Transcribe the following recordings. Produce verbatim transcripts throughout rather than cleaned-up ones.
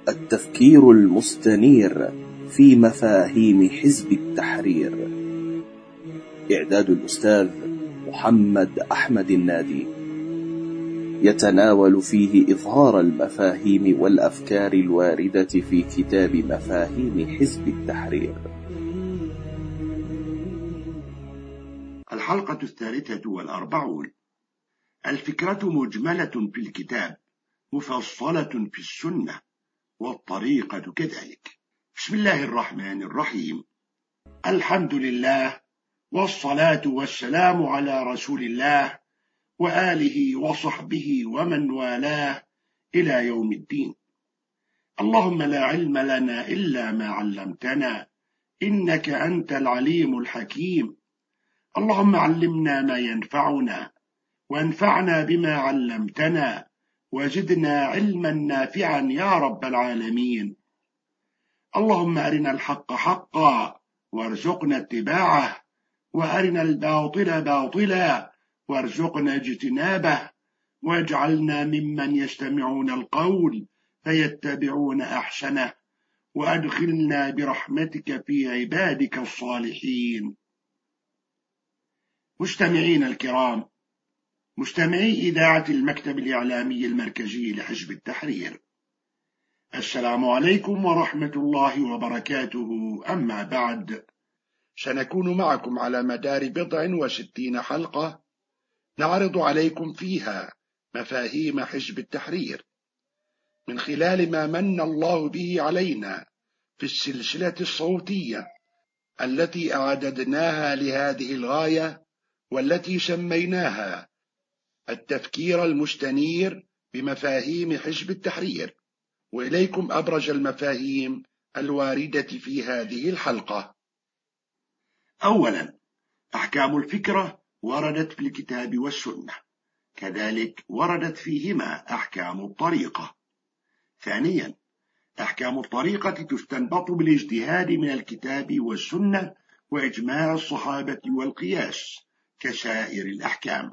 التفكير المستنير في مفاهيم حزب التحرير. إعداد الأستاذ محمد أحمد النادي، يتناول فيه إظهار المفاهيم والأفكار الواردة في كتاب مفاهيم حزب التحرير. الحلقة الثالثة والأربعون. الفكرة مجملة في الكتاب، مفصلة في السنة، والطريقة كذلك. بسم الله الرحمن الرحيم. الحمد لله، والصلاة والسلام على رسول الله وآله وصحبه ومن والاه إلى يوم الدين. اللهم لا علم لنا إلا ما علمتنا، إنك أنت العليم الحكيم. اللهم علمنا ما ينفعنا، وانفعنا بما علمتنا، وزدنا علما نافعا يا رب العالمين. اللهم أرنا الحق حقا وارزقنا اتباعه، وأرنا الباطل باطلا وارزقنا اجتنابه، واجعلنا ممن يستمعون القول فيتبعون أحسنه، وأدخلنا برحمتك في عبادك الصالحين. مستمعين الكرام، مستمعي إذاعة المكتب الإعلامي المركزي لحزب التحرير، السلام عليكم ورحمة الله وبركاته. أما بعد، سنكون معكم على مدار بضع وستين حلقة نعرض عليكم فيها مفاهيم حزب التحرير من خلال ما من الله به علينا في السلسلة الصوتية التي أعددناها لهذه الغاية، والتي سميناها التفكير المستنير بمفاهيم حزب التحرير. وإليكم أبرز المفاهيم الواردة في هذه الحلقة. أولا، أحكام الفكرة وردت في الكتاب والسنة، كذلك وردت فيهما أحكام الطريقة. ثانيا، أحكام الطريقة تستنبط بالاجتهاد من الكتاب والسنة وإجماع الصحابة والقياس كسائر الأحكام.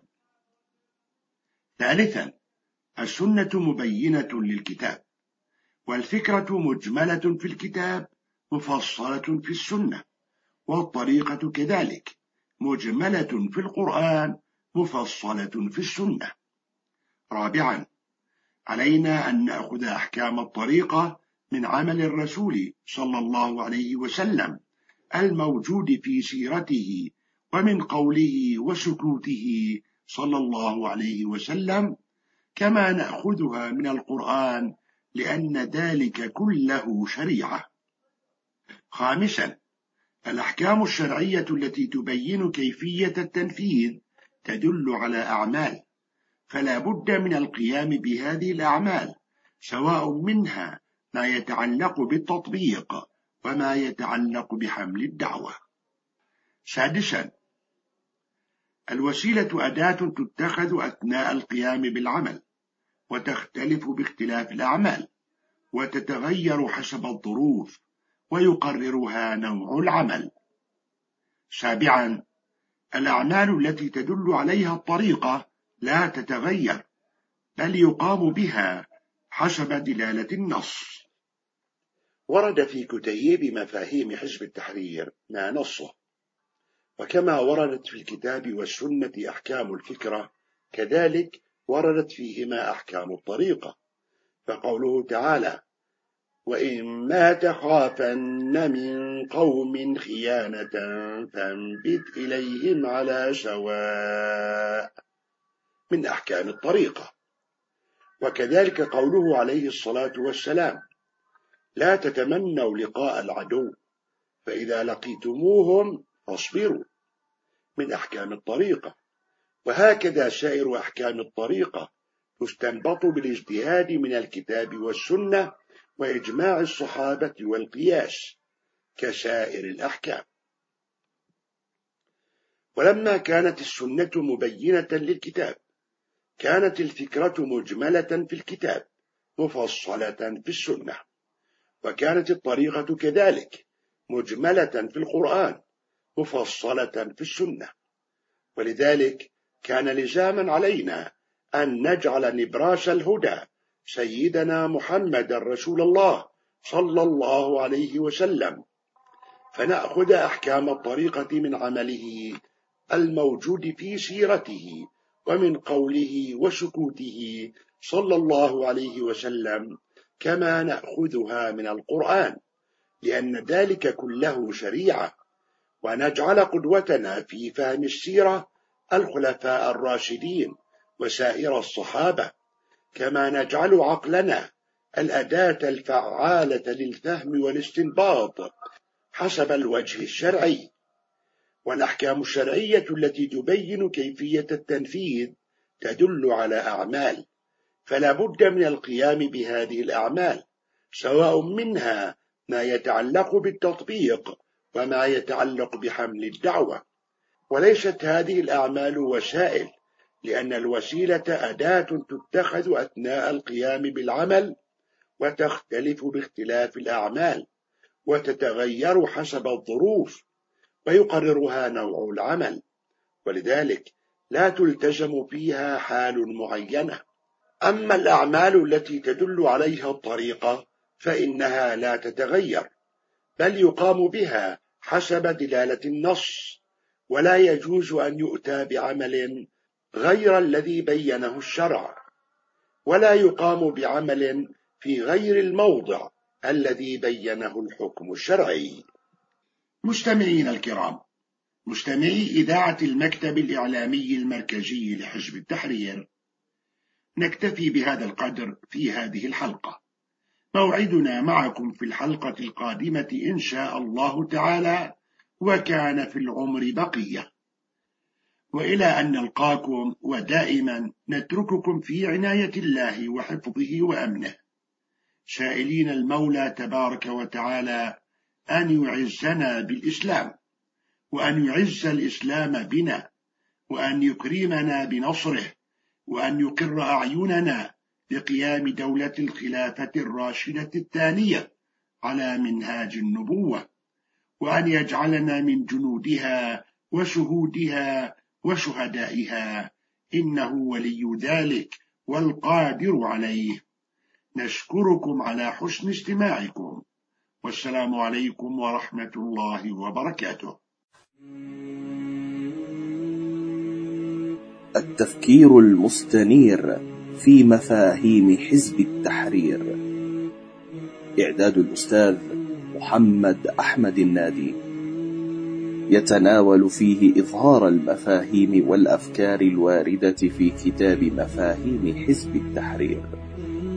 ثالثا، السنة مبينة للكتاب، والفكرة مجملة في الكتاب مفصلة في السنة، والطريقة كذلك مجملة في القرآن مفصلة في السنة. رابعا، علينا أن نأخذ أحكام الطريقة من عمل الرسول صلى الله عليه وسلم الموجود في سيرته، ومن قوله وسكوته صلى الله عليه وسلم، كما نأخذها من القرآن، لأن ذلك كله شريعة. خامسا، الأحكام الشرعية التي تبين كيفية التنفيذ تدل على أعمال، فلا بد من القيام بهذه الأعمال، سواء منها ما يتعلق بالتطبيق وما يتعلق بحمل الدعوة. سادسا، الوسيلة أداة تتخذ أثناء القيام بالعمل، وتختلف باختلاف الأعمال، وتتغير حسب الظروف، ويقررها نوع العمل. سابعا، الأعمال التي تدل عليها الطريقة لا تتغير، بل يقام بها حسب دلالة النص. ورد في كتيب مفاهيم حزب التحرير ما نصه، وكما وردت في الكتاب والسنة أحكام الفكرة، كذلك وردت فيهما أحكام الطريقة. فقوله تعالى: وإما تخافن من قوم خيانة فانبذ إليهم على سواء، من أحكام الطريقة. وكذلك قوله عليه الصلاة والسلام: لا تتمنوا لقاء العدو فإذا لقيتموهم فاصبروا، من أحكام الطريقة. وهكذا سائر أحكام الطريقة تستنبط بالاجتهاد من الكتاب والسنة وإجماع الصحابة والقياس كسائر الأحكام. ولما كانت السنة مبينة للكتاب، كانت الفكرة مجملة في الكتاب مفصلة في السنة، وكانت الطريقة كذلك مجملة في القرآن مفصلة في السنة. ولذلك كان لزاما علينا أن نجعل نبراس الهدى سيدنا محمد رسول الله صلى الله عليه وسلم، فنأخذ أحكام الطريقة من عمله الموجود في سيرته ومن قوله وسكوته صلى الله عليه وسلم، كما نأخذها من القرآن، لأن ذلك كله شريعة. ونجعل قدوتنا في فهم السيرة الخلفاء الراشدين وسائر الصحابة، كما نجعل عقلنا الأداة الفعالة للفهم والاستنباط حسب الوجه الشرعي. والأحكام الشرعية التي تبين كيفية التنفيذ تدل على أعمال، فلا بد من القيام بهذه الأعمال، سواء منها ما يتعلق بالتطبيق وما يتعلق بحمل الدعوة. وليست هذه الأعمال وسائل، لأن الوسيلة أداة تتخذ أثناء القيام بالعمل، وتختلف باختلاف الأعمال، وتتغير حسب الظروف، ويقررها نوع العمل، ولذلك لا تلتزم فيها حال معينة. أما الأعمال التي تدل عليها الطريقة فإنها لا تتغير، بل يقام بها حسب دلالة النص، ولا يجوز أن يؤتى بعمل غير الذي بينه الشرع، ولا يقام بعمل في غير الموضع الذي بينه الحكم الشرعي. مستمعين الكرام، مستمعي إذاعة المكتب الإعلامي المركزي لحزب التحرير، نكتفي بهذا القدر في هذه الحلقة. موعدنا معكم في الحلقة القادمة إن شاء الله تعالى، وكان في العمر بقية. وإلى أن نلقاكم، ودائما نترككم في عناية الله وحفظه وأمنه، سائلين المولى تبارك وتعالى أن يعزنا بالإسلام، وأن يعز الإسلام بنا، وأن يكرمنا بنصره، وأن يقر أعيننا بقيام دولة الخلافة الراشدة الثانية على منهاج النبوة، وأن يجعلنا من جنودها وشهودها وشهدائها، إنه ولي ذلك والقادر عليه. نشكركم على حسن استماعكم، والسلام عليكم ورحمة الله وبركاته. التفكير المستنير في مفاهيم حزب التحرير، إعداد الأستاذ محمد أحمد النادي، يتناول فيه إظهار المفاهيم والأفكار الواردة في كتاب مفاهيم حزب التحرير.